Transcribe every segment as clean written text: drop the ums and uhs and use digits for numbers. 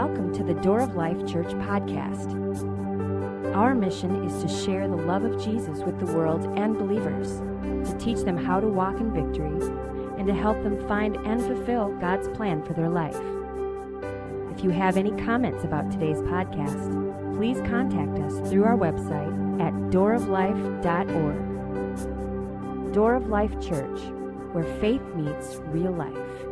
welcome to the Door of Life Church podcast. Our mission is to share the love of Jesus with the world and believers, to teach them how to walk in victory, and to help them find and fulfill God's plan for their life. If you have any comments about today's podcast, please contact us through our website at dooroflife.org. Door of Life Church, where faith meets real life.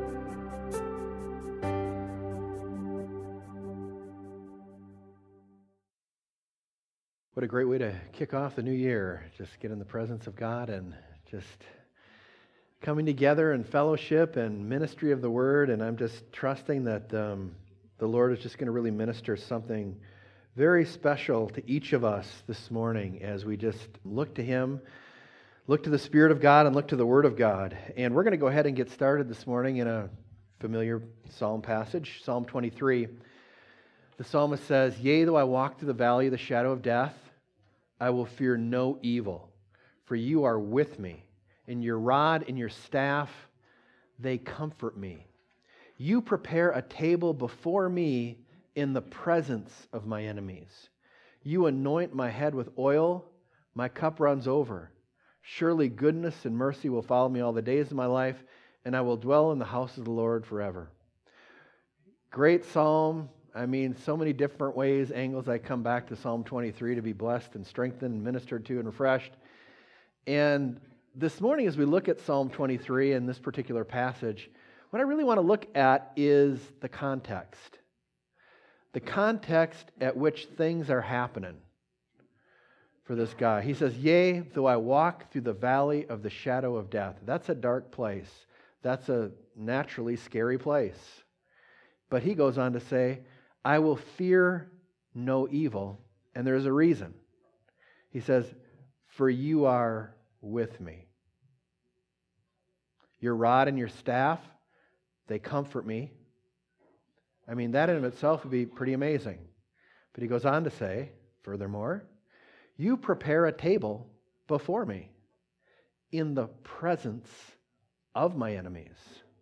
What a great way to kick off the new year. Just get in the presence of God and just coming together in fellowship and ministry of the Word. And I'm just trusting that the Lord is just going to really minister something very special to each of us this morning as we just look to Him, look to the Spirit of God, and look to the Word of God. And we're going to go ahead and get started this morning in a familiar psalm passage, Psalm 23. The psalmist says, "Yea, though I walk through the valley of the shadow of death, I will fear no evil, for you are with me, and your rod and your staff, they comfort me. You prepare a table before me in the presence of my enemies. You anoint my head with oil, my cup runs over. Surely goodness and mercy will follow me all the days of my life, and I will dwell in the house of the Lord forever." Great psalm. I mean, so many different ways, angles. I come back to Psalm 23 to be blessed and strengthened and ministered to and refreshed. And this morning, as we look at Psalm 23 and this particular passage, what I really want to look at is the context. The context at which things are happening for this guy. He says, "Yea, though I walk through the valley of the shadow of death." That's a dark place. That's a naturally scary place. But he goes on to say, "I will fear no evil," and there's a reason. He says, "For you are with me. Your rod and your staff, they comfort me." I mean, that in itself would be pretty amazing. But he goes on to say, furthermore, "You prepare a table before me in the presence of my enemies.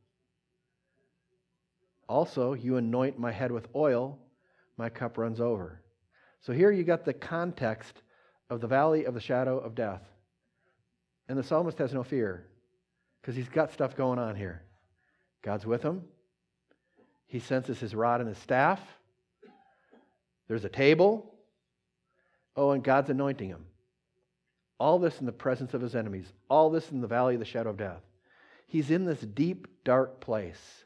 Also, you anoint my head with oil, my cup runs over." So here you got the context of the valley of the shadow of death. And the psalmist has no fear because he's got stuff going on here. God's with him. He senses his rod and his staff. There's a table. Oh, and God's anointing him. All this in the presence of his enemies. All this in the valley of the shadow of death. He's in this deep, dark place.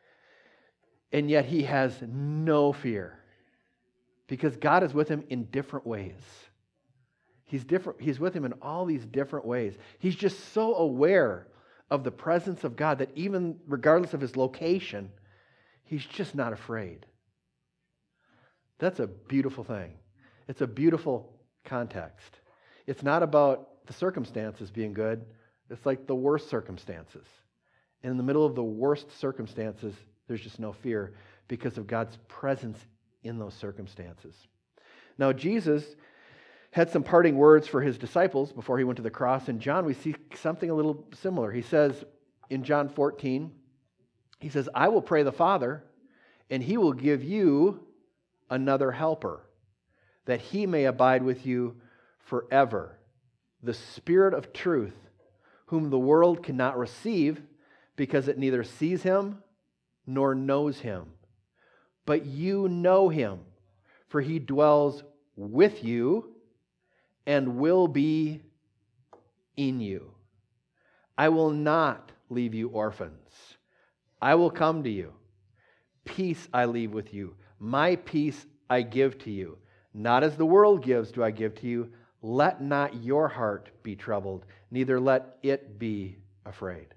And yet he has no fear because God is with him in different ways. He's with him in all these different ways. He's just so aware of the presence of God that even regardless of his location, he's just not afraid. That's a beautiful thing. It's a beautiful context. It's not about the circumstances being good. It's like the worst circumstances. And in the middle of the worst circumstances, there's just no fear because of God's presence in those circumstances. Now, Jesus had some parting words for his disciples before he went to the cross. In John, we see something a little similar. He says in John 14, he says, "I will pray the Father, and he will give you another helper, that he may abide with you forever, the Spirit of truth, whom the world cannot receive because it neither sees him nor knows him. But you know him, for he dwells with you and will be in you. I will not leave you orphans. I will come to you. Peace I leave with you. My peace I give to you. Not as the world gives do I give to you. Let not your heart be troubled, neither let it be afraid."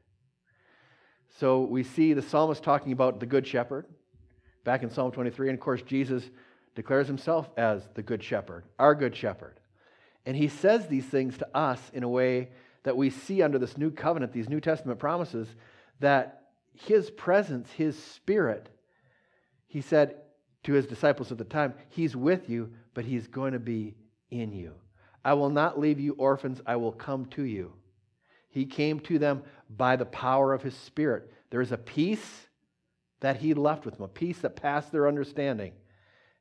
So we see the psalmist talking about the Good Shepherd back in Psalm 23. And of course, Jesus declares himself as the Good Shepherd, our Good Shepherd. And he says these things to us in a way that we see under this new covenant, these New Testament promises, that his presence, his Spirit, he said to his disciples at the time, he's with you, but he's going to be in you. "I will not leave you orphans, I will come to you." He came to them by the power of his Spirit. There is a peace that he left with them, a peace that passed their understanding.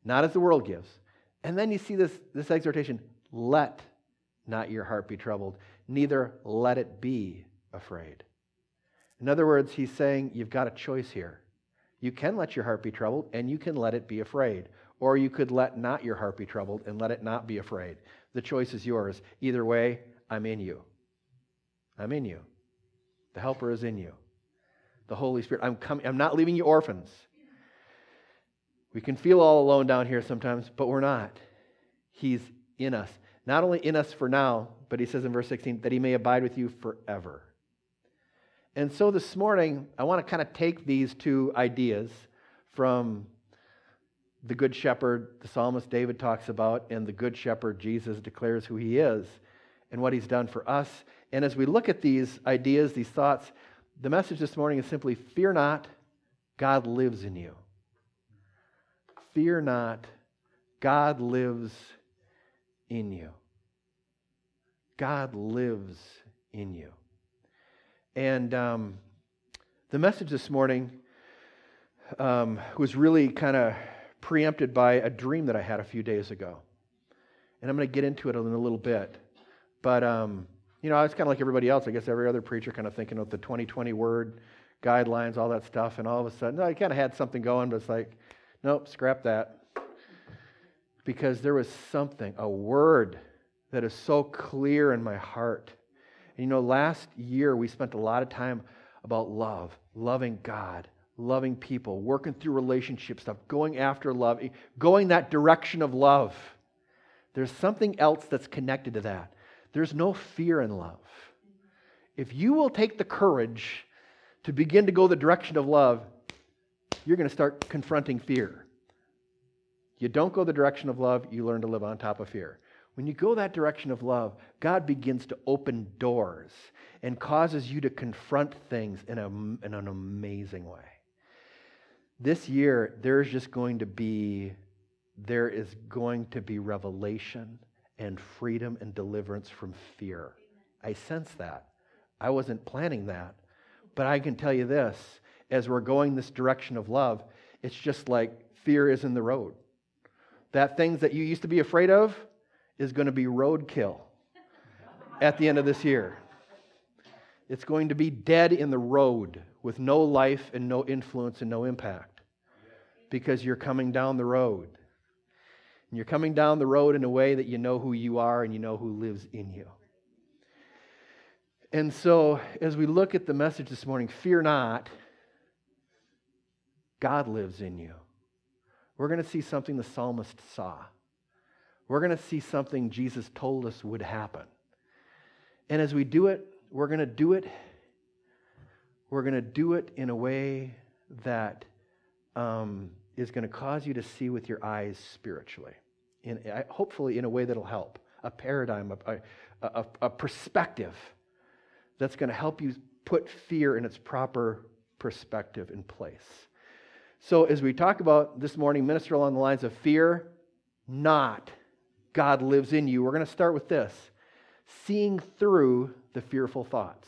not as the world gives. And then you see this exhortation, let not your heart be troubled, neither let it be afraid. In other words, he's saying you've got a choice here. You can let your heart be troubled and you can let it be afraid. Or you could let not your heart be troubled and let it not be afraid. The choice is yours. Either way, I'm in you. I'm in you. The Helper is in you. The Holy Spirit. I'm not leaving you orphans. We can feel all alone down here sometimes, but we're not. He's in us. Not only in us for now, but he says in verse 16, that he may abide with you forever. And so this morning, I want to kind of take these two ideas from the Good Shepherd, the psalmist David talks about, and the Good Shepherd, Jesus, declares who he is and what he's done for us. And as we look at these ideas, these thoughts, the message this morning is simply, fear not, God lives in you. Fear not, God lives in you. God lives in you. And the message this morning was really kind of preempted by a dream that I had a few days ago. And I'm going to get into it in a little bit. But, I was kind of like everybody else. I guess every other preacher kind of thinking of the 2020 word, guidelines, all that stuff. And all of a sudden, I kind of had something going, but it's like, nope, scrap that. Because there was something, a word that is so clear in my heart. And last year we spent a lot of time about love, loving God, loving people, working through relationship stuff, going after love, going that direction of love. There's something else that's connected to that. There's no fear in love. If you will take the courage to begin to go the direction of love, you're going to start confronting fear. You don't go the direction of love, you learn to live on top of fear. When you go that direction of love, God begins to open doors and causes you to confront things in an amazing way. This year, there is going to be revelation and freedom and deliverance from fear. I sense that. I wasn't planning that. But I can tell you this, as we're going this direction of love, it's just like fear is in the road. That things that you used to be afraid of is going to be roadkill at the end of this year. It's going to be dead in the road with no life and no influence and no impact because you're coming down the road. And you're coming down the road in a way that you know who you are and you know who lives in you. And so, as we look at the message this morning, fear not, God lives in you. We're going to see something the psalmist saw. We're going to see something Jesus told us would happen. And as we do it, we're going to do it in a way that is going to cause you to see with your eyes spiritually. Hopefully in a way that'll help. A paradigm, a perspective that's going to help you put fear in its proper perspective in place. So as we talk about this morning, minister along the lines of fear not, God lives in you. We're going to start with this. Seeing through the fearful thoughts.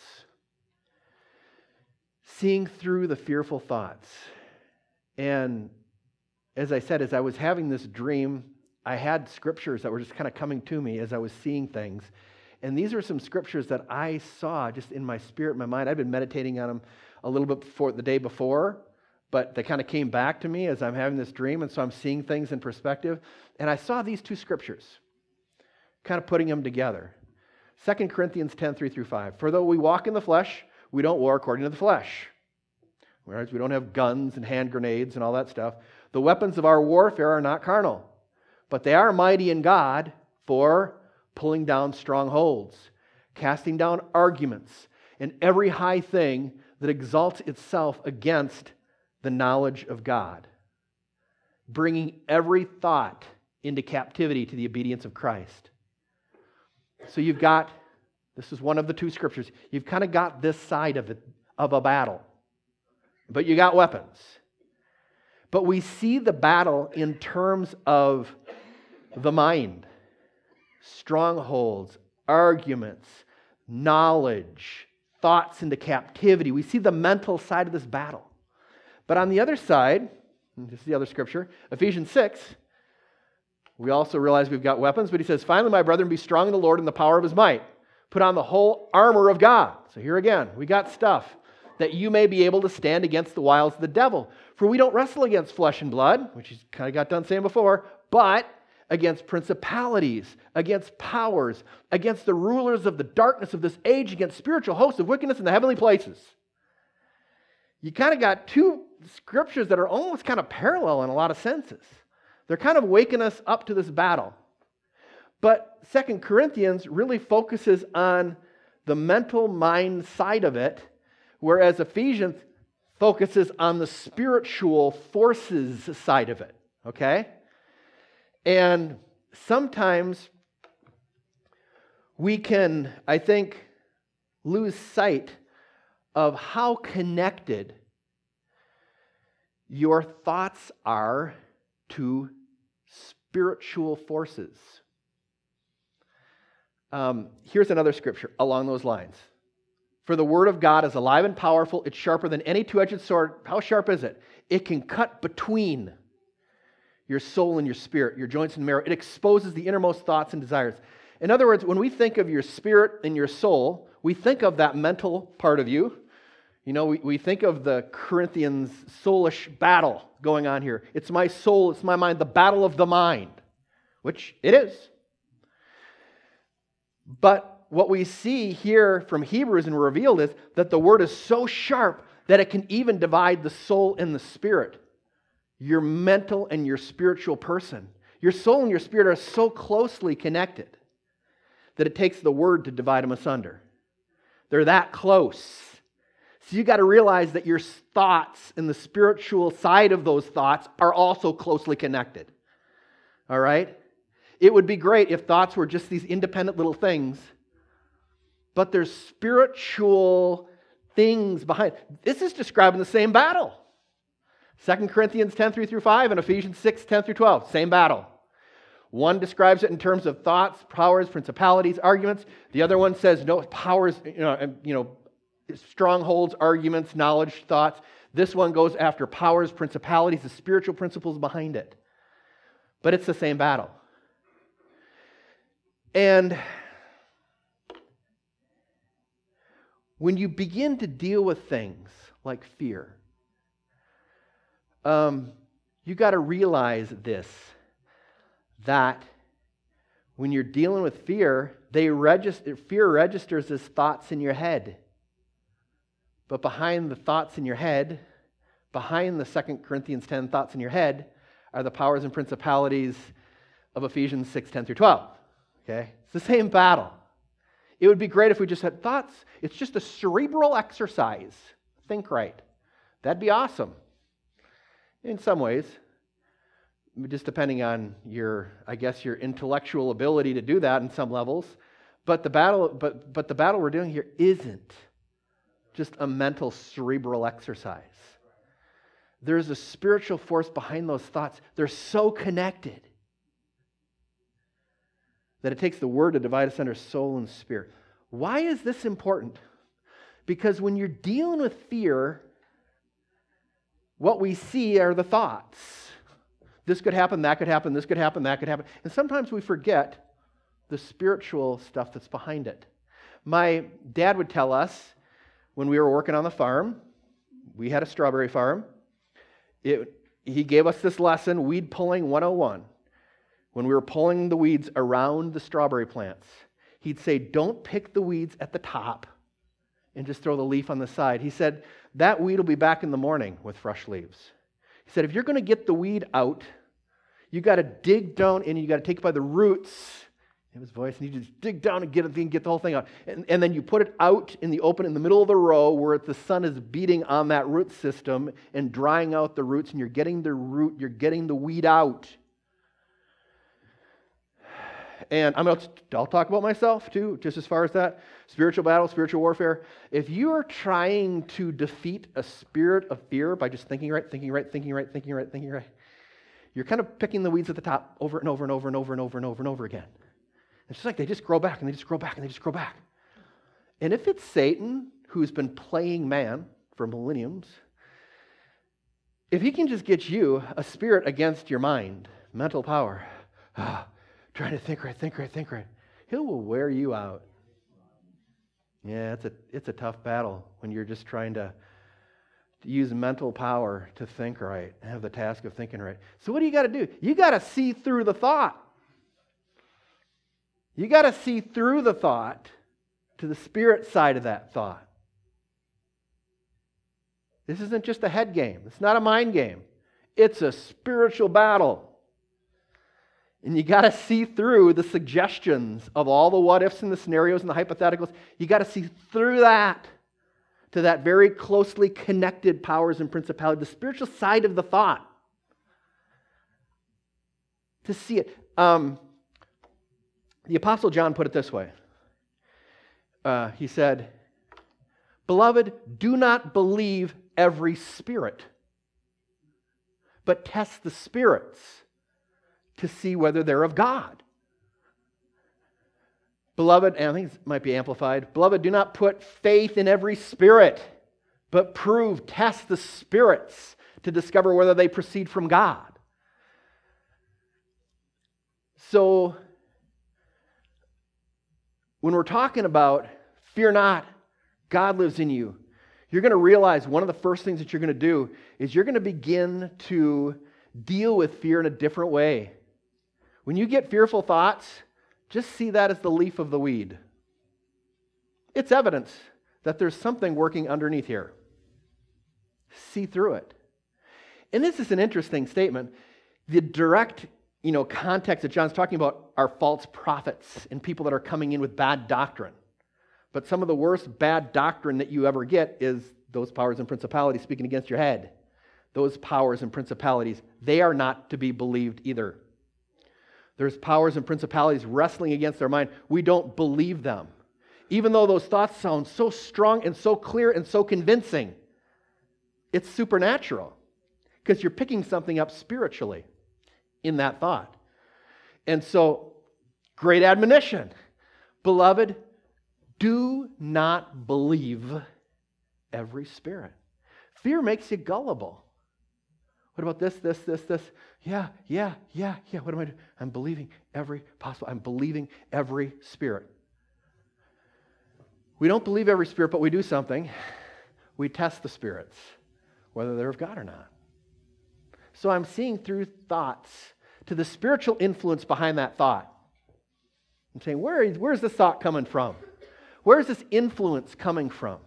Seeing through the fearful thoughts. And as I said, as I was having this dream, I had scriptures that were just kind of coming to me as I was seeing things. And these are some scriptures that I saw just in my spirit, my mind. I've been meditating on them a little bit before the day before, but they kind of came back to me as I'm having this dream, and so I'm seeing things in perspective. And I saw these two scriptures, kind of putting them together. 2 Corinthians 10, 3-5. For though we walk in the flesh, we don't war according to the flesh. Whereas we don't have guns and hand grenades and all that stuff. The weapons of our warfare are not carnal, but they are mighty in God for pulling down strongholds, casting down arguments, and every high thing that exalts itself against the knowledge of God, bringing every thought into captivity to the obedience of Christ. So you've got, this is one of the two scriptures, you've kind of got this side of it, of a battle, but you got weapons. But we see the battle in terms of the mind, strongholds, arguments, knowledge, thoughts into captivity. We see the mental side of this battle. But on the other side, this is the other scripture, Ephesians 6, We also realize we've got weapons, but he says, finally, my brethren, be strong in the Lord and the power of his might. Put on the whole armor of God. So here again, we got stuff that you may be able to stand against the wiles of the devil. For we don't wrestle against flesh and blood, which he's kind of got done saying before, but against principalities, against powers, against the rulers of the darkness of this age, against spiritual hosts of wickedness in the heavenly places. You kind of got two scriptures that are almost kind of parallel in a lot of senses. They're kind of waking us up to this battle. But 2 Corinthians really focuses on the mental mind side of it, whereas Ephesians focuses on the spiritual forces side of it. Okay? And sometimes we can, I think, lose sight of how connected your thoughts are to spiritual forces. Here's another scripture along those lines. For the word of God is alive and powerful. It's sharper than any two-edged sword. How sharp is it? It can cut between your soul and your spirit, your joints and marrow. It exposes the innermost thoughts and desires. In other words, when we think of your spirit and your soul, we think of that mental part of you. You know, we think of the Corinthians soulish battle going on here. It's my soul, it's my mind, the battle of the mind, which it is. But what we see here from Hebrews and revealed is that the word is so sharp that it can even divide the soul and the spirit, your mental and your spiritual person. Your soul and your spirit are so closely connected that it takes the word to divide them asunder. They're that close. So you got to realize that your thoughts and the spiritual side of those thoughts are also closely connected. All right? It would be great if thoughts were just these independent little things, but there's spiritual things behind. This is describing the same battle. 2 Corinthians 10:3-5 and Ephesians 6:10-12, same battle. One describes it in terms of thoughts, powers, principalities, arguments. The other one says no powers, strongholds, arguments, knowledge, thoughts. This one goes after powers, principalities, the spiritual principles behind it. But it's the same battle. And when you begin to deal with things like fear, you got to realize this, that when you're dealing with fear, fear registers as thoughts in your head. But behind the thoughts in your head, behind the 2 Corinthians 10 thoughts in your head, are the powers and principalities of Ephesians 6:10-12. Okay? It's the same battle. It would be great if we just had thoughts. It's just a cerebral exercise. Think right. That'd be awesome. In some ways, just depending on your intellectual ability to do that in some levels. But the battle we're doing here isn't just a mental cerebral exercise. There's a spiritual force behind those thoughts. They're so connected that it takes the word to divide us under soul and spirit. Why is this important? Because when you're dealing with fear, what we see are the thoughts. This could happen, that could happen, this could happen, that could happen. And sometimes we forget the spiritual stuff that's behind it. My dad would tell us when we were working on the farm, we had a strawberry farm. He gave us this lesson, weed pulling 101. When we were pulling the weeds around the strawberry plants, he'd say, don't pick the weeds at the top and just throw the leaf on the side. He said, that weed will be back in the morning with fresh leaves. He said, if you're going to get the weed out, you got to dig down and you got to take it by the roots. In his voice, and you just dig down and get the whole thing out. And then you put it out in the open in the middle of the row where the sun is beating on that root system and drying out the roots, and you're getting the weed out. And I'll talk about myself too, just as far as that. Spiritual battle, spiritual warfare. If you are trying to defeat a spirit of fear by just thinking right, you're kind of picking the weeds at the top over and over and over and over and over and over and over again. It's just like they just grow back and they just grow back and they just grow back. And if it's Satan, who's been playing man for millenniums, if he can just get you a spirit against your mind, mental power, trying to think right. He will wear you out. Yeah, it's a tough battle when you're just trying to use mental power to think right and have the task of thinking right. So what do you got to do? You got to see through the thought. You got to see through the thought to the spirit side of that thought. This isn't just a head game. It's not a mind game. It's a spiritual battle. And you got to see through the suggestions of all the what-ifs and the scenarios and the hypotheticals. You got to see through that to that very closely connected powers and principalities, the spiritual side of the thought. To see it. The Apostle John put it this way. He said, "Beloved, do not believe every spirit, but test the spirits to see whether they're of God." Beloved, and I think it might be amplified, "Beloved, do not put faith in every spirit, but test the spirits to discover whether they proceed from God." So, when we're talking about fear not, God lives in you, you're going to realize one of the first things that you're going to do is you're going to begin to deal with fear in a different way. When you get fearful thoughts, just see that as the leaf of the weed. It's evidence that there's something working underneath here. See through it. And this is an interesting statement. The direct, context that John's talking about are false prophets and people that are coming in with bad doctrine. But some of the worst bad doctrine that you ever get is those powers and principalities speaking against your head. Those powers and principalities, they are not to be believed either. There's powers and principalities wrestling against our mind. We don't believe them. Even though those thoughts sound so strong and so clear and so convincing, it's supernatural because you're picking something up spiritually in that thought. And so, great admonition. Beloved, do not believe every spirit. Fear makes you gullible. What about this? Yeah. What am I doing? I'm believing I'm believing every spirit. We don't believe every spirit, but we do something. We test the spirits, whether they're of God or not. So I'm seeing through thoughts to the spiritual influence behind that thought. I'm saying, where's this thought coming from? Where's this influence coming from?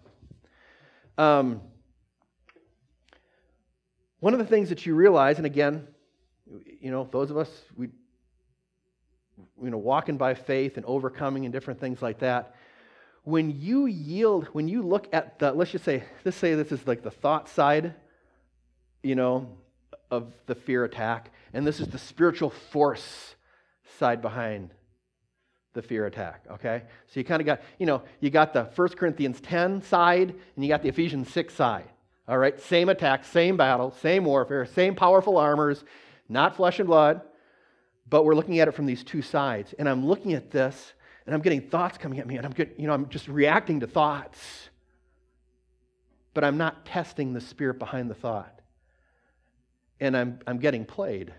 One of the things that you realize, and again, those of us, walking by faith and overcoming and different things like that, when you look at let's say this is like the thought side, of the fear attack, and this is the spiritual force side behind the fear attack, okay? So you kind of got, you got the 1 Corinthians 10 side, and you got the Ephesians 6 side, all right? Same attack, same battle, same warfare, same powerful armors, not flesh and blood, but we're looking at it from these two sides. And I'm looking at this, and I'm getting thoughts coming at me, and I'm just reacting to thoughts, but I'm not testing the spirit behind the thought. And I'm getting played.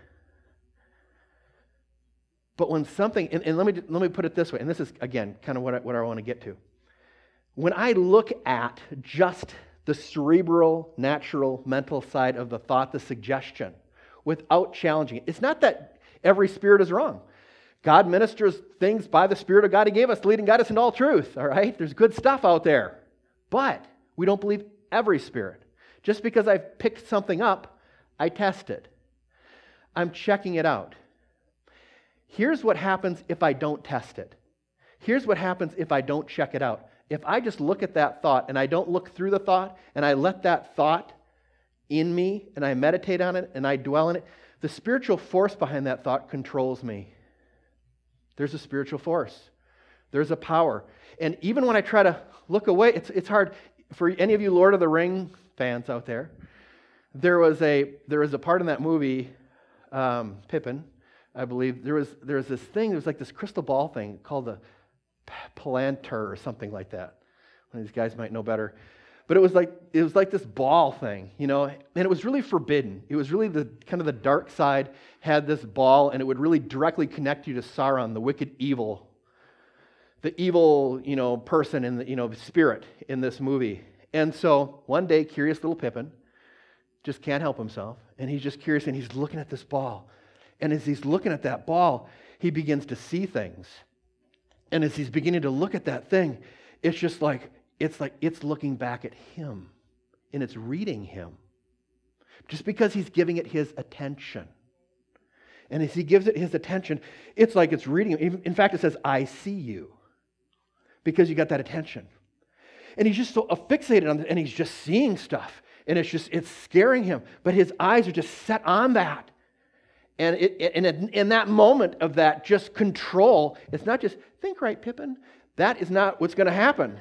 But when something, and let me put it this way, and this is, again, kind of what I want to get to. When I look at just the cerebral, natural, mental side of the thought, the suggestion, without challenging it, it's not that every spirit is wrong. God ministers things by the Spirit of God He gave us to lead and guide us into all truth, all right? There's good stuff out there. But we don't believe every spirit. Just because I've picked something up, I test it. I'm checking it out. Here's what happens if I don't test it. Here's what happens if I don't check it out. If I just look at that thought and I don't look through the thought and I let that thought in me and I meditate on it and I dwell in it, the spiritual force behind that thought controls me. There's a spiritual force. There's a power. And even when I try to look away, it's hard. For any of you Lord of the Rings fans out there, there was a part in that movie, Pippin, I believe. There was this thing. There was like this crystal ball thing called the Palantir or something like that. One of these guys might know better. But it was like this ball thing, and it was really forbidden. It was really the kind of the dark side had this ball, and it would really directly connect you to Sauron, the wicked evil, person in the spirit in this movie. And so one day, curious little Pippin just can't help himself, and he's just curious, and he's looking at this ball. And as he's looking at that ball, he begins to see things. And as he's beginning to look at that thing, it's just like it's looking back at him, and it's reading him. Just because he's giving it his attention. And as he gives it his attention, it's like it's reading him. In fact, it says, I see you. Because you got that attention. And he's just so fixated on it, and he's just seeing stuff. And it's scaring him. But his eyes are just set on that. And in that moment of that just control, it's not just, think right, Pippin. That is not what's going to happen.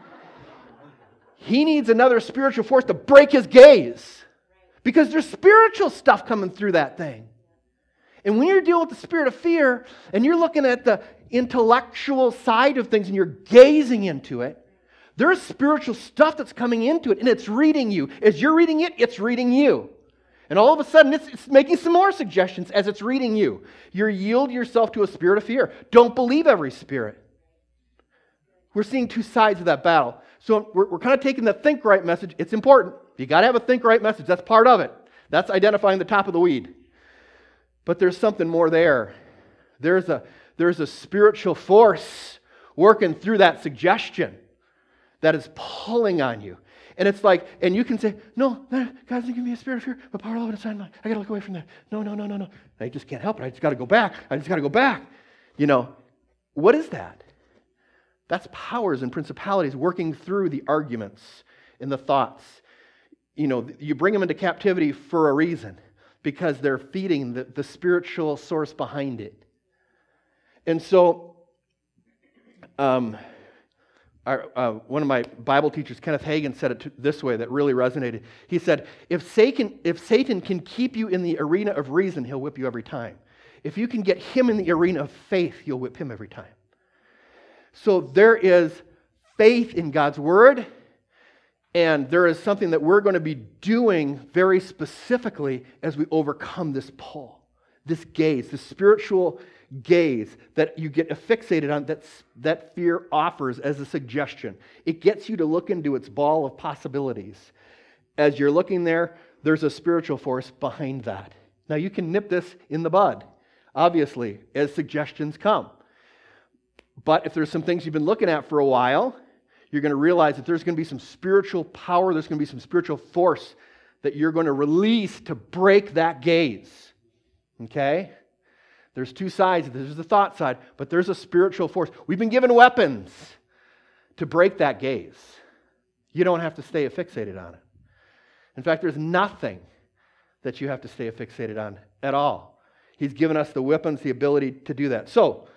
He needs another spiritual force to break his gaze. Because there's spiritual stuff coming through that thing. And when you're dealing with the spirit of fear, and you're looking at the intellectual side of things, and you're gazing into it, there's spiritual stuff that's coming into it, and it's reading you. As you're reading it, it's reading you. And all of a sudden, it's making some more suggestions as it's reading you. You yield yourself to a spirit of fear. Don't believe every spirit. We're seeing two sides of that battle. So we're kind of taking the think right message. It's important. You got to have a think right message. That's part of it. That's identifying the top of the weed. But there's something more there. There's a spiritual force working through that suggestion that is pulling on you. And it's like, and you can say, no, God doesn't give me a spirit of fear, but power, love, and a sound mind. I got to look away from that. No. I just can't help it. I just got to go back. What is that? That's powers and principalities working through the arguments and the thoughts. You bring them into captivity for a reason, because they're feeding the spiritual source behind it. And so, one of my Bible teachers, Kenneth Hagin, said it this way that really resonated. He said, if Satan can keep you in the arena of reason, he'll whip you every time. If you can get him in the arena of faith, you'll whip him every time. So there is faith in God's Word, and there is something that we're going to be doing very specifically as we overcome this pull, this gaze, this spiritual gaze that you get fixated on, that fear offers as a suggestion. It gets you to look into its ball of possibilities. As you're looking there, there's a spiritual force behind that. Now you can nip this in the bud, obviously, as suggestions come. But if there's some things you've been looking at for a while, you're going to realize that there's going to be some spiritual power, there's going to be some spiritual force that you're going to release to break that gaze. Okay? There's two sides. There's the thought side, but there's a spiritual force. We've been given weapons to break that gaze. You don't have to stay fixated on it. In fact, there's nothing that you have to stay fixated on at all. He's given us the weapons, the ability to do that. So,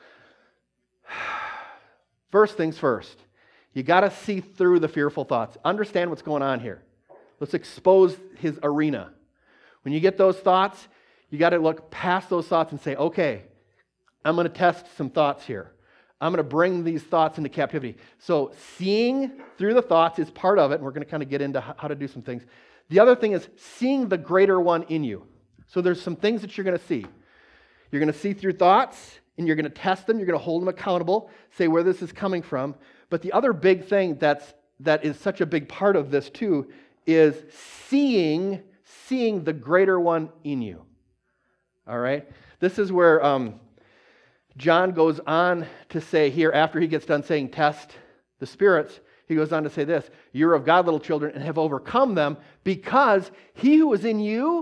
first things first. You got to see through the fearful thoughts. Understand what's going on here. Let's expose his arena. When you get those thoughts, you got to look past those thoughts and say, okay, I'm going to test some thoughts here. I'm going to bring these thoughts into captivity. So seeing through the thoughts is part of it, and we're going to kind of get into how to do some things. The other thing is seeing the greater one in you. So there's some things that you're going to see. You're going to see through thoughts, and you're going to test them. You're going to hold them accountable, say where this is coming from. But the other big thing that is such a big part of this too is seeing the greater one in you. All right? This is where John goes on to say here, after he gets done saying test the spirits, he goes on to say this: you're of God, little children, and have overcome them, because he who is in you,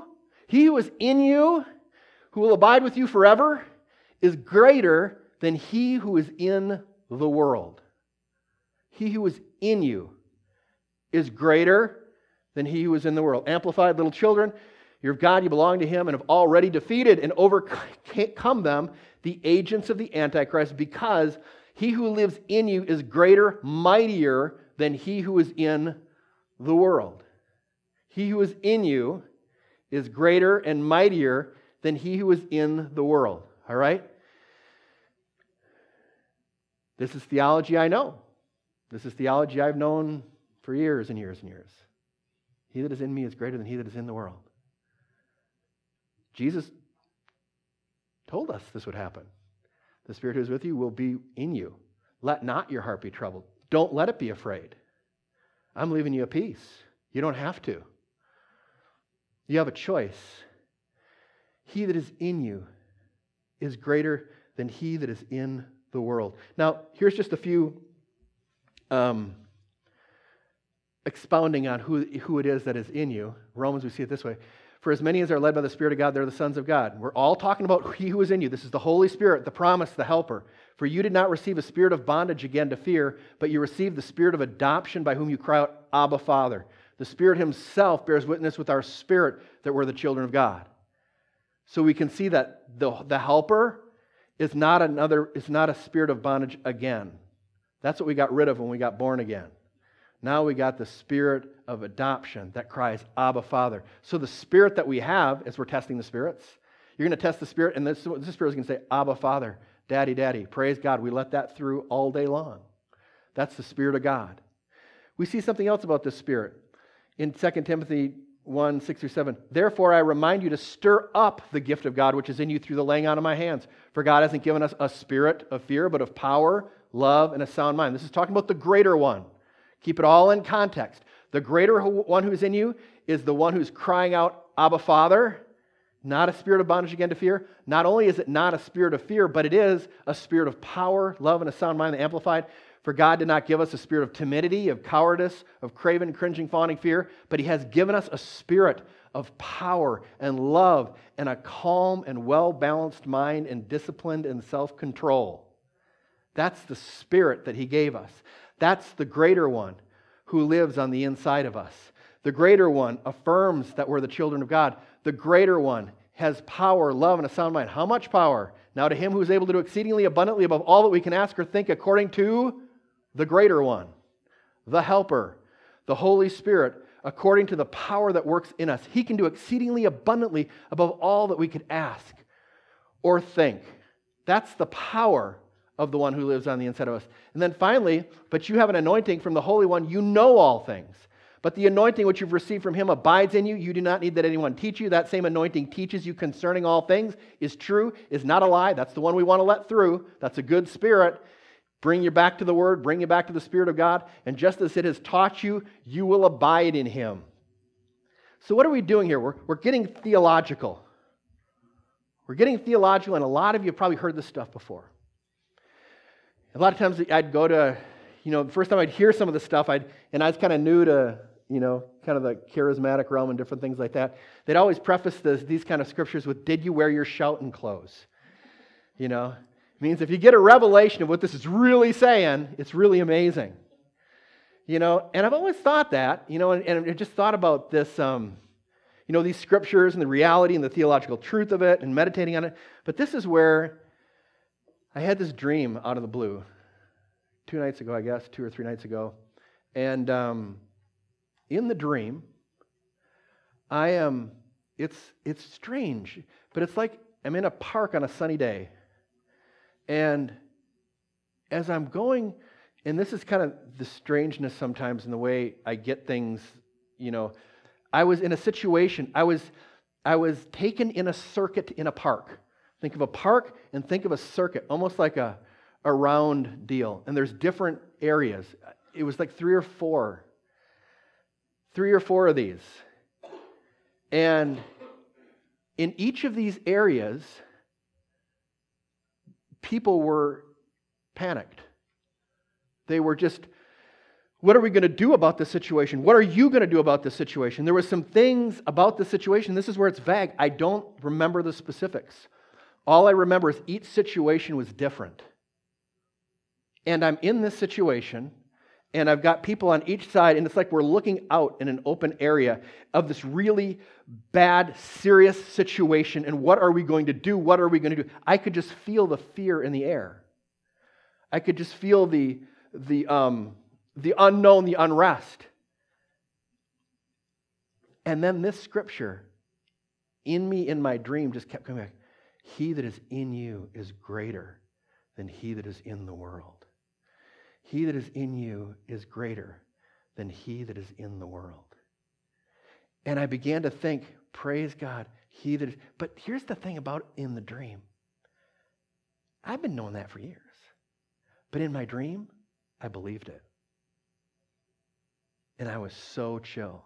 who will abide with you forever, is greater than he who is in the world. He who is in you is greater than he who is in the world. Amplified, little children, you're of God, you belong to him, and have already defeated and overcome them, the agents of the Antichrist, because he who lives in you is greater, mightier than he who is in the world. He who is in you is greater and mightier than he who is in the world. All right? This is theology I know. This is theology I've known for years and years and years. He that is in me is greater than he that is in the world. Jesus told us this would happen. The Spirit who is with you will be in you. Let not your heart be troubled. Don't let it be afraid. I'm leaving you a peace. You don't have to. You have a choice. He that is in you is greater than he that is in the world. Now, here's just a few expounding on who it is that is in you. Romans, we see it this way. For as many as are led by the Spirit of God, they're the sons of God. We're all talking about he who is in you. This is the Holy Spirit, the promise, the helper. For you did not receive a spirit of bondage again to fear, but you received the spirit of adoption by whom you cry out, Abba, Father. The Spirit himself bears witness with our spirit that we're the children of God. So we can see that the helper is not a spirit of bondage again. That's what we got rid of when we got born again. Now we got the spirit of adoption that cries, Abba, Father. So the spirit that we have, as we're testing the spirits, you're going to test the spirit, and this spirit is going to say, Abba, Father, Daddy, Daddy. Praise God. We let that through all day long. That's the Spirit of God. We see something else about this Spirit. In 2 Timothy 1, 6 through 7, therefore I remind you to stir up the gift of God which is in you through the laying on of my hands. For God hasn't given us a spirit of fear, but of power, love, and a sound mind. This is talking about the greater one. Keep it all in context. The greater one who's in you is the one who's crying out, Abba, Father. Not a spirit of bondage again to fear. Not only is it not a spirit of fear, but it is a spirit of power, love, and a sound mind, the Amplified. For God did not give us a spirit of timidity, of cowardice, of craven, cringing, fawning fear, but he has given us a spirit of power and love and a calm and well-balanced mind and disciplined and self-control. That's the spirit that he gave us. That's the greater one who lives on the inside of us. The greater one affirms that we're the children of God. The greater one has power, love, and a sound mind. How much power? Now to him who is able to do exceedingly abundantly above all that we can ask or think according to the greater one, the helper, the Holy Spirit, according to the power that works in us. He can do exceedingly abundantly above all that we could ask or think. That's the power of the one who lives on the inside of us. And then finally, but you have an anointing from the Holy One. You know all things. But the anointing which you've received from him abides in you. You do not need that anyone teach you. That same anointing teaches you concerning all things, is true, is not a lie. That's the one we want to let through. That's a good spirit. Bring you back to the Word, bring you back to the Spirit of God. And just as it has taught you, you will abide in him. So what are we doing here? We're getting theological. We're getting theological, and a lot of you have probably heard this stuff before. A lot of times I'd go to, the first time I'd hear some of this stuff, and I was kind of new to, kind of the charismatic realm and different things like that. They'd always preface these kind of scriptures with, did you wear your shouting clothes? It means if you get a revelation of what this is really saying, it's really amazing. And I've always thought that, and I just thought about this, these scriptures and the reality and the theological truth of it and meditating on it. But this is where I had this dream out of the blue 2 nights ago, I guess, 2 or 3 nights ago. And in the dream, it's strange, but it's like I'm in a park on a sunny day. And as I'm going, and this is kind of the strangeness sometimes in the way I get things, I was in a situation, I was taken in a circuit in a park. Think of a park and think of a circuit, almost like a round deal. And there's different areas. It was like 3 or 4 of these. And in each of these areas, people were panicked. They were just, what are we going to do about this situation? What are you going to do about this situation? There were some things about the situation. This is where it's vague. I don't remember the specifics. All I remember is each situation was different. And I'm in this situation, and I've got people on each side, and it's like we're looking out in an open area of this really bad, serious situation, and what are we going to do? What are we going to do? I could just feel the fear in the air. I could just feel the unknown, the unrest. And then this scripture, in me, in my dream, just kept coming back. He that is in you is greater than he that is in the world. He that is in you is greater than he that is in the world. And I began to think, praise God, he that is. But here's the thing about in the dream. I've been knowing that for years. But in my dream, I believed it. And I was so chill.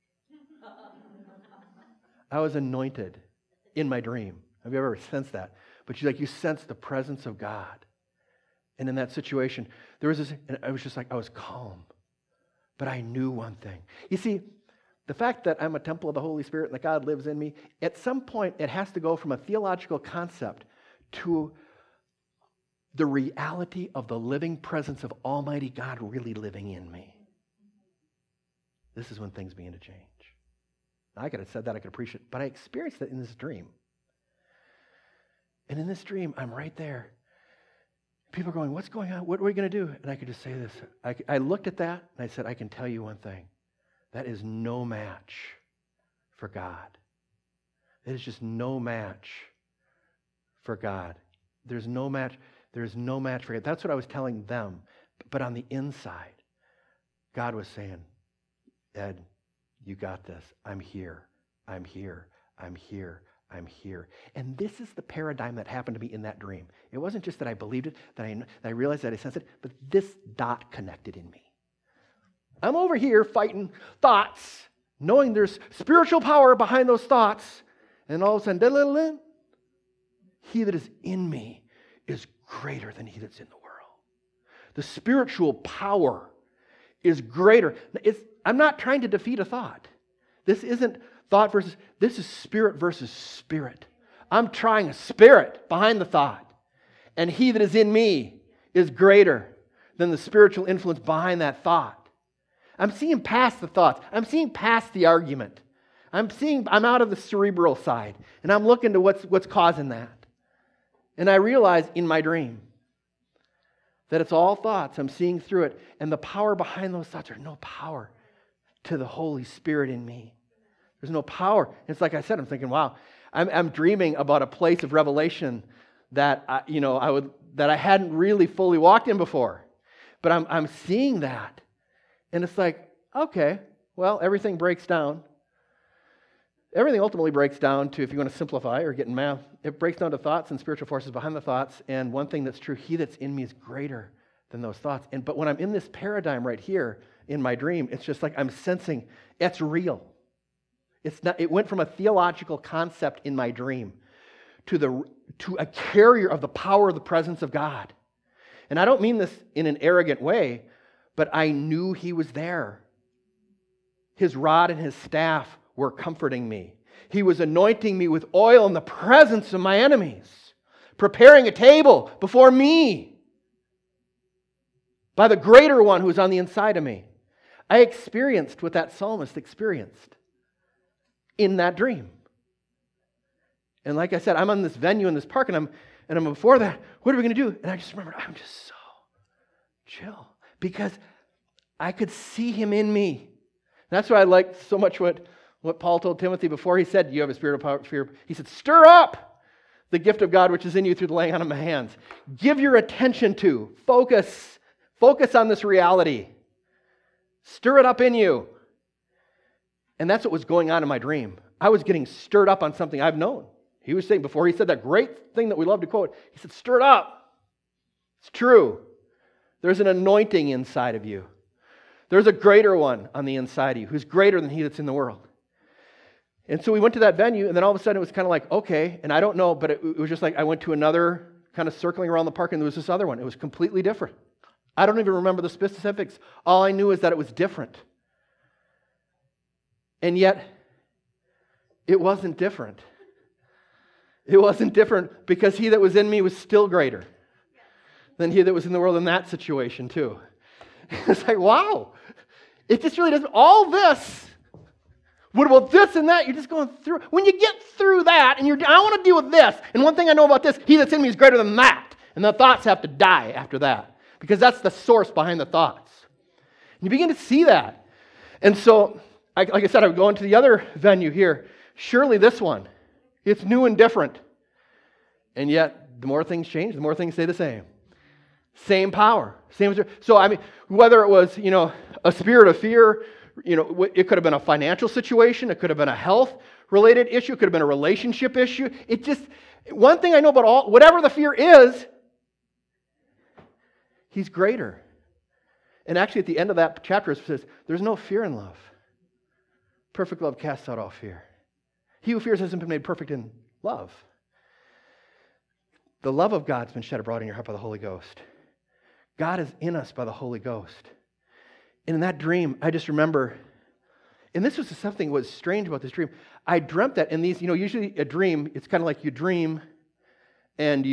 I was anointed in my dream. Have you ever sensed that? But you sense the presence of God. And in that situation, there was this, and I was just like, I was calm. But I knew one thing. You see, the fact that I'm a temple of the Holy Spirit and that God lives in me, at some point it has to go from a theological concept to the reality of the living presence of Almighty God really living in me. This is when things begin to change. Now, I could have said that, I could appreciate it, but I experienced it in this dream. And in this dream, I'm right there. People are going, what's going on? What are we going to do? And I could just say this. I looked at that, and I said, I can tell you one thing. That is no match for God. It is just no match for God. There's no match for God. That's what I was telling them. But on the inside, God was saying, Ed, you got this. I'm here. I'm here. I'm here. I'm here. And this is the paradigm that happened to me in that dream. It wasn't just that I believed it, that I realized that I sensed it, but this dot connected in me. I'm over here fighting thoughts, knowing there's spiritual power behind those thoughts, and all of a sudden, he that is in me is greater than he that's in the world. The spiritual power is greater. I'm not trying to defeat a thought. This isn't thought versus, this is spirit versus spirit. I'm trying a spirit behind the thought. And he that is in me is greater than the spiritual influence behind that thought. I'm seeing past the thoughts. I'm seeing past the argument. I'm out of the cerebral side. And I'm looking to what's causing that. And I realize in my dream that it's all thoughts. I'm seeing through it. And the power behind those thoughts, there's no power to the Holy Spirit in me. There's no power. And it's like I said, I'm thinking, wow, I'm dreaming about a place of revelation that I hadn't really fully walked in before. But I'm seeing that. And it's like, okay, well, everything breaks down. Everything ultimately breaks down to, if you want to simplify or get in math, it breaks down to thoughts and spiritual forces behind the thoughts. And one thing that's true, he that's in me is greater than those thoughts. But when I'm in this paradigm right here in my dream, it's just like I'm sensing it's real. It went from a theological concept in my dream to a carrier of the power of the presence of God. And I don't mean this in an arrogant way, but I knew he was there. His rod and his staff were comforting me. He was anointing me with oil in the presence of my enemies, preparing a table before me by the greater one who is on the inside of me. I experienced what that psalmist experienced in that dream. And like I said, I'm on this venue in this park, and I'm before that, what are we going to do? And I just remembered, I'm just so chill. Because I could see him in me. That's why I liked so much what Paul told Timothy before. He said, you have a spirit of power, fear. He said, stir up the gift of God which is in you through the laying on of my hands. Give your attention to, focus on this reality. Stir it up in you. And that's what was going on in my dream. I was getting stirred up on something I've known. He was saying, before he said that great thing that we love to quote, he said, stir it up. It's true. There's an anointing inside of you. There's a greater one on the inside of you who's greater than he that's in the world. And so we went to that venue, and then all of a sudden it was kind of like, okay, and I don't know, but it was just like I went to another kind of circling around the park, and there was this other one. It was completely different. I don't even remember the specifics. All I knew is that it was different. And yet, it wasn't different. It wasn't different because he that was in me was still greater than he that was in the world in that situation too. It's like, wow. It just really doesn't. All this. What about this and that? You're just going through. When you get through that, and I want to deal with this. And one thing I know about this, he that's in me is greater than that. And the thoughts have to die after that. Because that's the source behind the thoughts. And you begin to see that. And so, like I said, I would go into the other venue here. Surely this one. It's new and different. And yet, the more things change, the more things stay the same. Same power. So, I mean, whether it was, a spirit of fear, it could have been a financial situation. It could have been a health-related issue. It could have been a relationship issue. One thing I know about whatever the fear is, He's greater. And actually, at the end of that chapter, it says, there's no fear in love. Perfect love casts out all fear. He who fears hasn't been made perfect in love. The love of God's been shed abroad in your heart by the Holy Ghost. God is in us by the Holy Ghost. And in that dream, I just remember, and this was something that was strange about this dream. I dreamt that in these, usually a dream, it's kind of like you dream and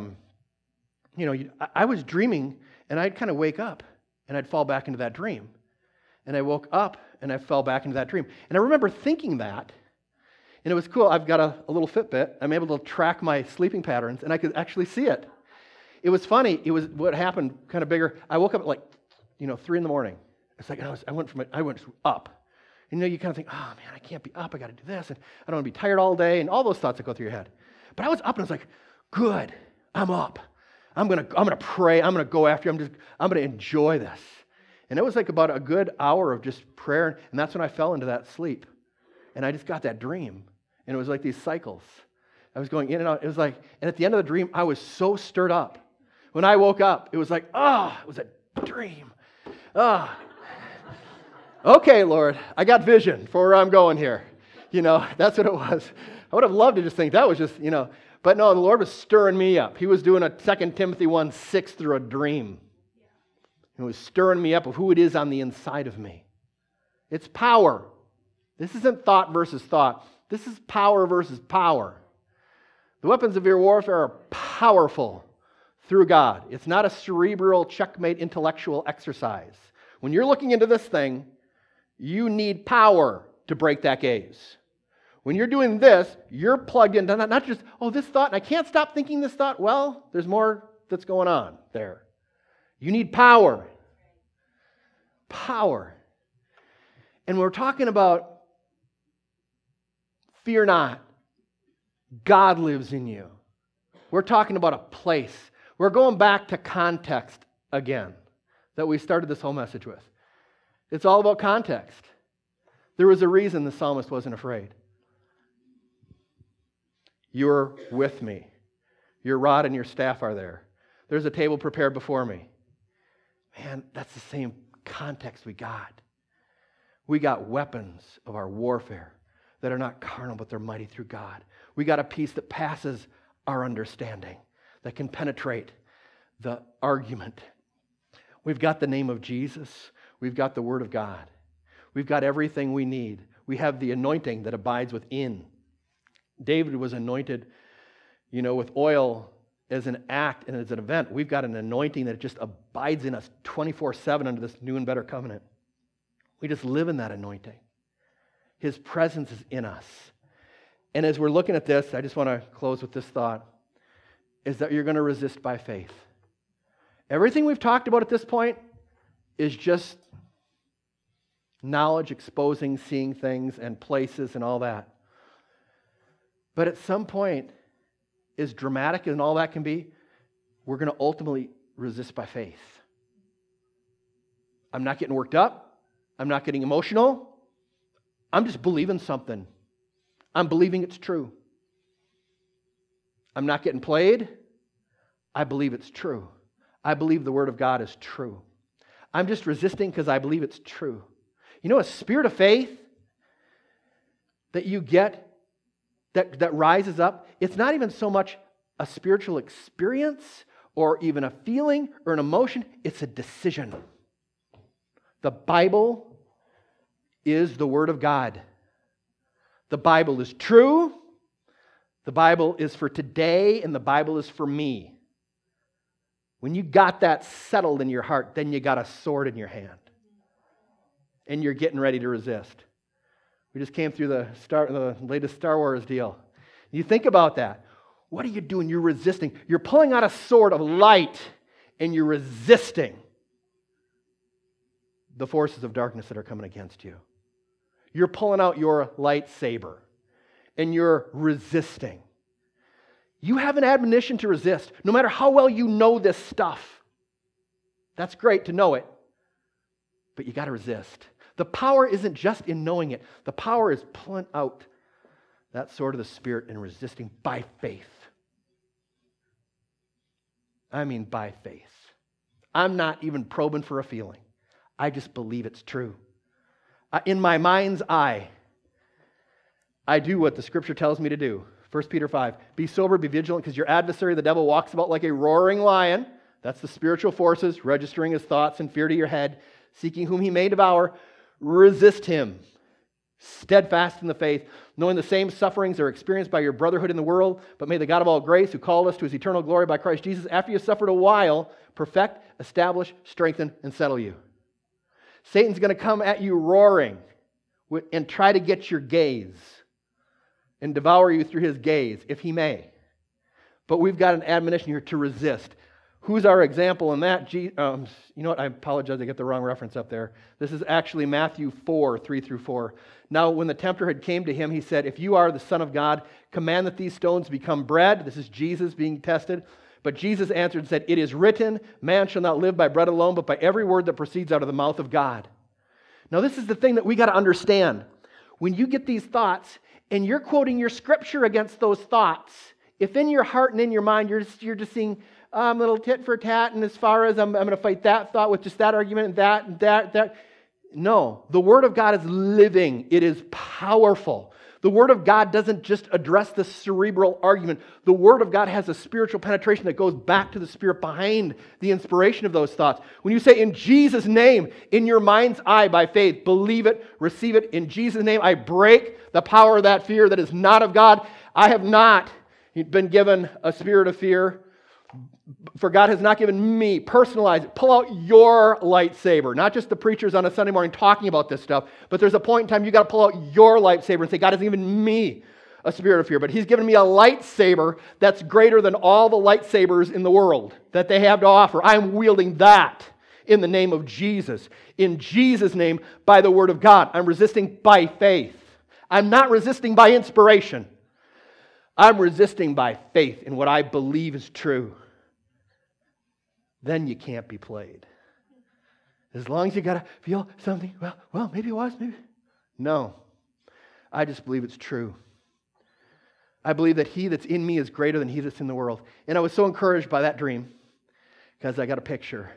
I was dreaming and I'd kind of wake up and I'd fall back into that dream. And I woke up and I fell back into that dream. And I remember thinking that, and it was cool. I've got a little Fitbit. I'm able to track my sleeping patterns, and I could actually see it. It was funny. It was what happened kind of bigger. I woke up at 3 in the morning. It's like I went up. And you kind of think, oh man, I can't be up. I got to do this, and I don't want to be tired all day, and all those thoughts that go through your head. But I was up, and I was like, good, I'm up. I'm gonna pray. I'm gonna go after you. I'm gonna enjoy this. And it was like about a good hour of just prayer, and that's when I fell into that sleep. And I just got that dream, and it was like these cycles. I was going in and out. It was like, and at the end of the dream, I was so stirred up. When I woke up, it was like, it was a dream. Okay, Lord, I got vision for where I'm going here. That's what it was. I would have loved to just think that was just, but no, the Lord was stirring me up. He was doing a 2 Timothy 1:6 through a dream. He was stirring me up of who it is on the inside of me. It's power. This isn't thought versus thought. This is power versus power. The weapons of your warfare are powerful through God. It's not a cerebral, checkmate, intellectual exercise. When you're looking into this thing, you need power to break that gaze. When you're doing this, you're plugged in, not just, this thought, and I can't stop thinking this thought. Well, there's more that's going on there. You need power. Power. And we're talking about fear not. God lives in you. We're talking about a place. We're going back to context again that we started this whole message with. It's all about context. There was a reason the psalmist wasn't afraid. You're with me. Your rod and your staff are there. There's a table prepared before me. Man, that's the same context we got. We got weapons of our warfare that are not carnal, but they're mighty through God. We got a peace that passes our understanding, that can penetrate the argument. We've got the name of Jesus. We've got the Word of God. We've got everything we need. We have the anointing that abides within. David was anointed, with oil as an act and as an event. We've got an anointing that just abides in us 24/7 under this new and better covenant. We just live in that anointing. His presence is in us. And as we're looking at this, I just want to close with this thought, is that you're going to resist by faith. Everything we've talked about at this point is just knowledge, exposing, seeing things and places and all that. But at some point, as dramatic as all that can be, we're going to ultimately resist by faith. I'm not getting worked up. I'm not getting emotional. I'm just believing something. I'm believing it's true. I'm not getting played. I believe it's true. I believe the Word of God is true. I'm just resisting because I believe it's true. A spirit of faith that you get that rises up, it's not even so much a spiritual experience or even a feeling or an emotion, it's a decision. The Bible is the Word of God. The Bible is true. The Bible is for today, and the Bible is for me. When you got that settled in your heart, then you got a sword in your hand. And you're getting ready to resist. We just came through the latest Star Wars deal. You think about that. What are you doing? You're resisting. You're pulling out a sword of light, and you're resisting the forces of darkness that are coming against you. You're pulling out your lightsaber, and you're resisting. You have an admonition to resist. No matter how well you know this stuff, That's great to know it, but you got to resist. The power isn't just in knowing it. The power is pulling out that sword of the Spirit and resisting by faith. I mean by faith. I'm not even probing for a feeling. I just believe it's true. In my mind's eye, I do what the Scripture tells me to do. 1 Peter 5, be sober, be vigilant, because your adversary, the devil, walks about like a roaring lion. That's the spiritual forces, registering his thoughts and fear to your head, seeking whom he may devour. Resist him, steadfast in the faith, knowing the same sufferings are experienced by your brotherhood in the world, but may the God of all grace, who called us to his eternal glory by Christ Jesus, after you have suffered a while, perfect, establish, strengthen, and settle you. Satan's going to come at you roaring and try to get your gaze and devour you through his gaze, if he may. But we've got an admonition here to resist. Who's our example in that? You know what? I apologize. I get the wrong reference up there. This is actually Matthew 4, 3 through 4. Now, when the tempter had came to him, he said, if you are the Son of God, command that these stones become bread. This is Jesus being tested. But Jesus answered and said, it is written, man shall not live by bread alone, but by every word that proceeds out of the mouth of God. Now, this is the thing that we got to understand. When you get these thoughts, and you're quoting your Scripture against those thoughts, if in your heart and in your mind you're just seeing a little tit for tat, and as far as I'm going to fight that thought with just that argument and that. No, the Word of God is living. It is powerful. The Word of God doesn't just address the cerebral argument. The Word of God has a spiritual penetration that goes back to the Spirit behind the inspiration of those thoughts. When you say, in Jesus' name, in your mind's eye by faith, believe it, receive it, in Jesus' name, I break the power of that fear that is not of God. I have not been given a spirit of fear, for God has not given me, personalize it, pull out your lightsaber. Not just the preachers on a Sunday morning talking about this stuff, but there's a point in time you got to pull out your lightsaber and say, God hasn't given me a spirit of fear, but He's given me a lightsaber that's greater than all the lightsabers in the world that they have to offer. I'm wielding that in the name of Jesus. In Jesus' name, by the Word of God. I'm resisting by faith. I'm not resisting by inspiration. I'm resisting by faith in what I believe is true. Then you can't be played. As long as you got to feel something, well, maybe it was, maybe. No. I just believe it's true. I believe that He that's in me is greater than he that's in the world. And I was so encouraged by that dream because I got a picture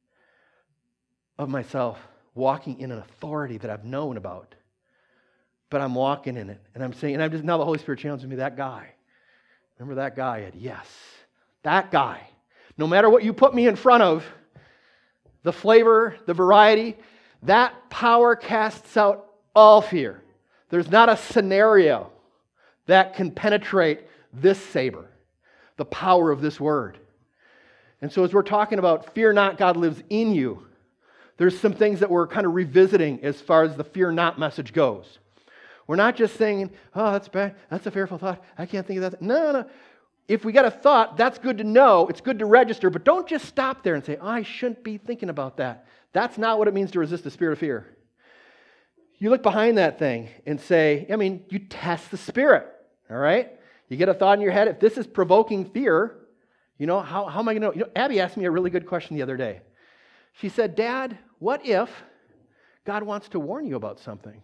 of myself walking in an authority that I've known about. But I'm walking in it. And I'm saying, now the Holy Spirit challenges me, that guy. Remember that guy? Ed? Yes. That guy. No matter what you put me in front of, the flavor, the variety, that power casts out all fear. There's not a scenario that can penetrate this saber, the power of this word. And so as we're talking about fear not, God lives in you, there's some things that we're kind of revisiting as far as the fear not message goes. We're not just saying, oh, that's bad, that's a fearful thought, I can't think of that. No. If we got a thought, that's good to know, it's good to register, but don't just stop there and say, oh, I shouldn't be thinking about that. That's not what it means to resist the spirit of fear. You look behind that thing and say, you test the spirit, all right? You get a thought in your head, if this is provoking fear, how am I going to know? Abby asked me a really good question the other day. She said, Dad, what if God wants to warn you about something?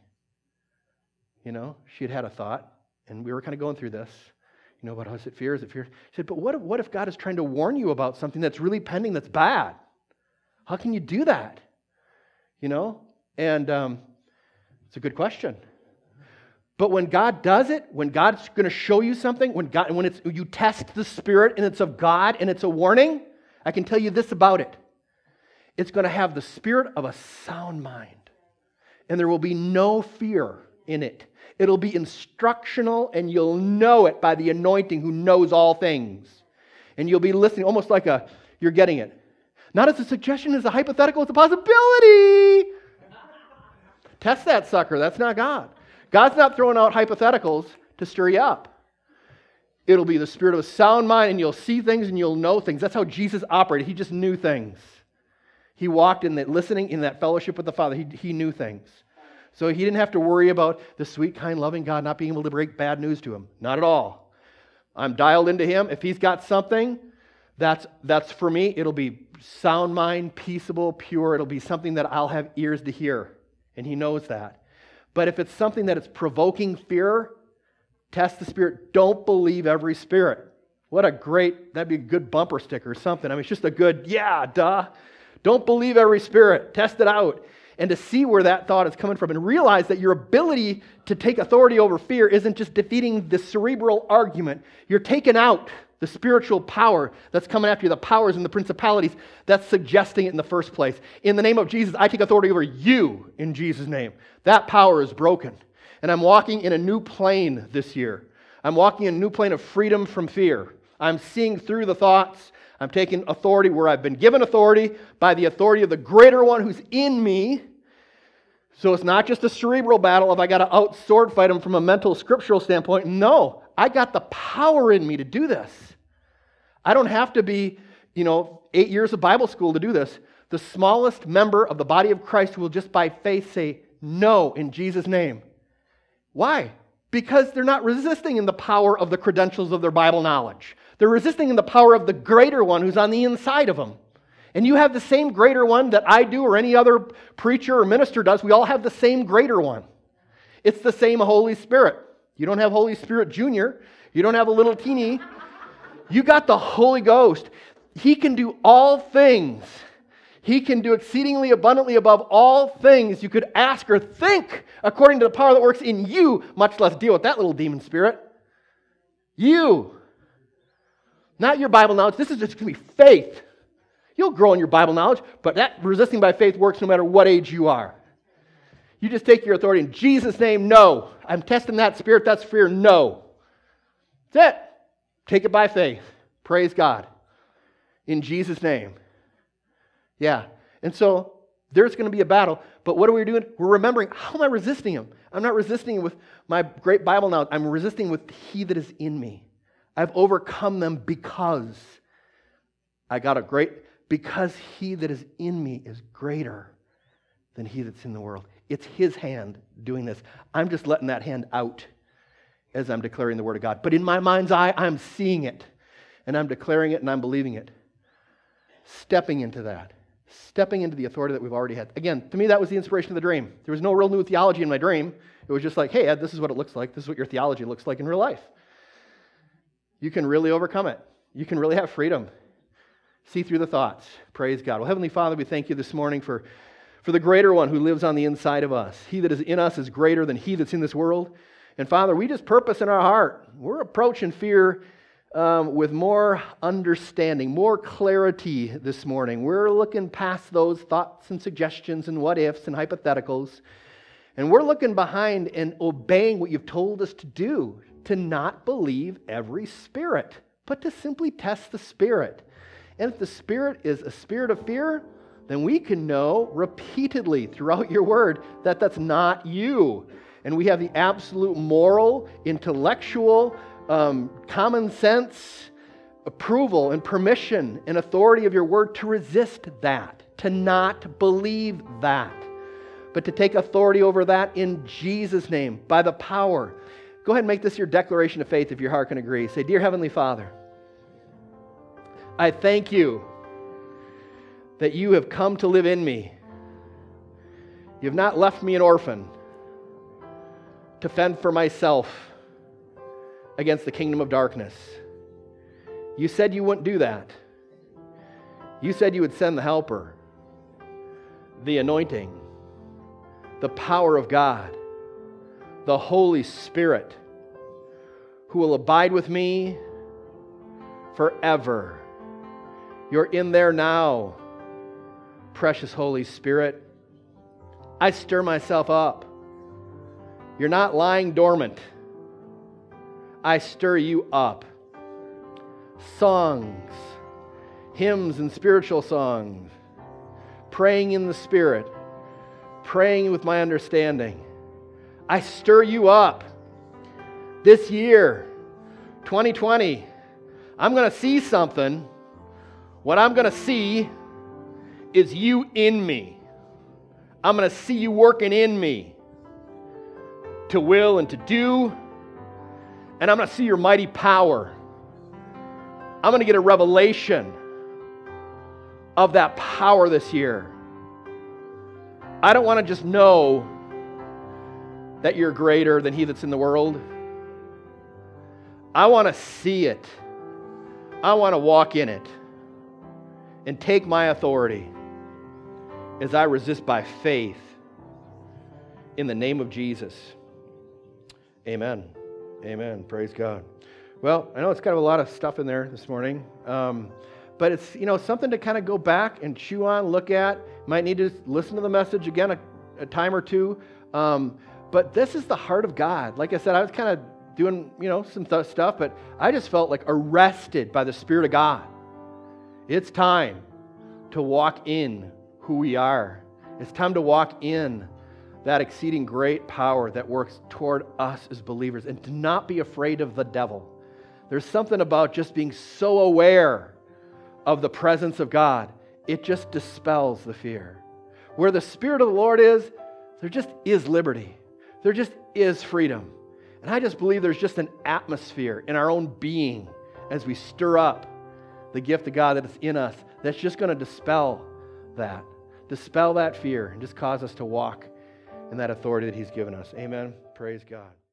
She had a thought, and we were kind of going through this. What is it fear? Is it fear? She said, but what if God is trying to warn you about something that's really pending that's bad? How can you do that? And it's a good question. But when God does it, when God's going to show you something, when you test the Spirit and it's of God and it's a warning, I can tell you this about it. It's going to have the spirit of a sound mind. And there will be no fear in it. It'll be instructional, and you'll know it by the anointing who knows all things. And you'll be listening almost like you're getting it. Not as a suggestion, as a hypothetical, it's a possibility. Test that sucker. That's not God. God's not throwing out hypotheticals to stir you up. It'll be the spirit of a sound mind, and you'll see things and you'll know things. That's how Jesus operated. He just knew things. He walked in that listening, in that fellowship with the Father. He knew things. So he didn't have to worry about the sweet, kind, loving God not being able to break bad news to him. Not at all. I'm dialed into Him. If He's got something That's for me. It'll be sound mind, peaceable, pure. It'll be something that I'll have ears to hear. And he knows that. But if it's something that it's provoking fear, test the spirit. Don't believe every spirit. That'd be a good bumper sticker or something. I mean, it's just a good, yeah, duh. Don't believe every spirit. Test it out. And to see where that thought is coming from and realize that your ability to take authority over fear isn't just defeating the cerebral argument. You're taking out the spiritual power that's coming after you, the powers and the principalities that's suggesting it in the first place. In the name of Jesus, I take authority over you in Jesus' name. That power is broken. And I'm walking in a new plane this year. I'm walking in a new plane of freedom from fear. I'm seeing through the thoughts. I'm taking authority where I've been given authority by the authority of the greater one who's in me. So it's not just a cerebral battle of I got to out-sword fight him from a mental scriptural standpoint. No, I got the power in me to do this. I don't have to be, 8 years of Bible school to do this. The smallest member of the body of Christ will just by faith say no in Jesus' name. Why? Because they're not resisting in the power of the credentials of their Bible knowledge. They're resisting in the power of the greater one who's on the inside of them. And you have the same greater one that I do or any other preacher or minister does. We all have the same greater one. It's the same Holy Spirit. You don't have Holy Spirit Junior. You don't have a little teeny. You got the Holy Ghost. He can do all things. He can do exceedingly abundantly above all things you could ask or think according to the power that works in you, much less deal with that little demon spirit. You. Not your Bible knowledge. This is just going to be faith. You'll grow in your Bible knowledge, but that resisting by faith works no matter what age you are. You just take your authority in Jesus' name, no. I'm testing that spirit, that's fear, no. That's it. Take it by faith. Praise God. In Jesus' name. Yeah. And so there's going to be a battle, but what are we doing? We're remembering, how am I resisting him? I'm not resisting with my great Bible knowledge. I'm resisting with he that is in me. I've overcome them because because he that is in me is greater than he that's in the world. It's his hand doing this. I'm just letting that hand out as I'm declaring the word of God. But in my mind's eye, I'm seeing it, and I'm declaring it, and I'm believing it. Stepping into that. Stepping into the authority that we've already had. Again, to me, that was the inspiration of the dream. There was no real new theology in my dream. It was just like, hey, Ed, this is what it looks like. This is what your theology looks like in real life. You can really overcome it. You can really have freedom. See through the thoughts. Praise God. Well, Heavenly Father, we thank you this morning for the greater one who lives on the inside of us. He that is in us is greater than he that's in this world. And Father, we just purpose in our heart. We're approaching fear with more understanding, more clarity this morning. We're looking past those thoughts and suggestions and what ifs and hypotheticals. And we're looking behind and obeying what you've told us to do, to not believe every spirit, but to simply test the spirit. And if the spirit is a spirit of fear, then we can know repeatedly throughout your word that that's not you. And we have the absolute moral, intellectual, common sense approval and permission and authority of your word to resist that, to not believe that, but to take authority over that in Jesus' name by the power. Go ahead and make this your declaration of faith if your heart can agree. Say, Dear Heavenly Father, I thank you that you have come to live in me. You have not left me an orphan to fend for myself against the kingdom of darkness. You said you wouldn't do that. You said you would send the helper, the anointing, the power of God, the Holy Spirit, who will abide with me forever. You're in there now, precious Holy Spirit. I stir myself up. You're not lying dormant. I stir you up. Songs, hymns and spiritual songs, praying in the Spirit, praying with my understanding. I stir you up. This year, 2020, I'm going to see something. What I'm going to see is you in me. I'm going to see you working in me to will and to do. And I'm going to see your mighty power. I'm going to get a revelation of that power this year. I don't want to just know that you're greater than he that's in the world. I want to see it. I want to walk in it and take my authority as I resist by faith in the name of Jesus. Amen. Amen. Praise God. Well, I know it's kind of a lot of stuff in there this morning, but it's something to kind of go back and chew on, look at. Might need to listen to the message again a time or two. But this is the heart of God. Like I said, I was kind of doing some stuff, but I just felt like arrested by the Spirit of God. It's time to walk in who we are. It's time to walk in that exceeding great power that works toward us as believers, and to not be afraid of the devil. There's something about just being so aware of the presence of God. It just dispels the fear. Where the Spirit of the Lord is, there just is liberty. There just is freedom. And I just believe there's just an atmosphere in our own being as we stir up the gift of God that is in us that's just going to dispel that fear, and just cause us to walk in that authority that He's given us. Amen. Praise God.